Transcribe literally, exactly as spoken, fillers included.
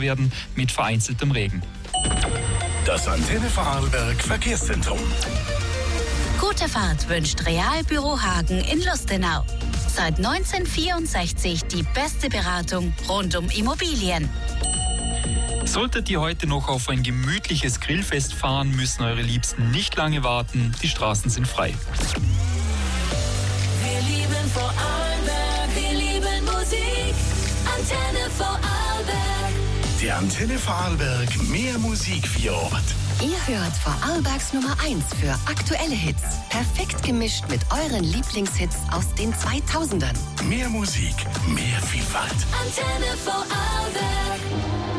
werden mit vereinzeltem Regen. Das Antenne Vorarlberg Verkehrszentrum. Gute Fahrt wünscht Realbüro Hagen in Lustenau. Seit neunzehnhundertvierundsechzig die beste Beratung rund um Immobilien. Solltet ihr heute noch auf ein gemütliches Grillfest fahren, müssen eure Liebsten nicht lange warten. Die Straßen sind frei. Wir lieben Vorarlberg, wir lieben Musik. Antenne Vorarlberg. Die Antenne Vorarlberg, mehr Musik für Ort. Ihr hört Vorarlbergs Nummer eins für aktuelle Hits. Perfekt gemischt mit euren Lieblingshits aus den zweitausendern. Mehr Musik, mehr Vielfalt. Antenne Vorarlberg.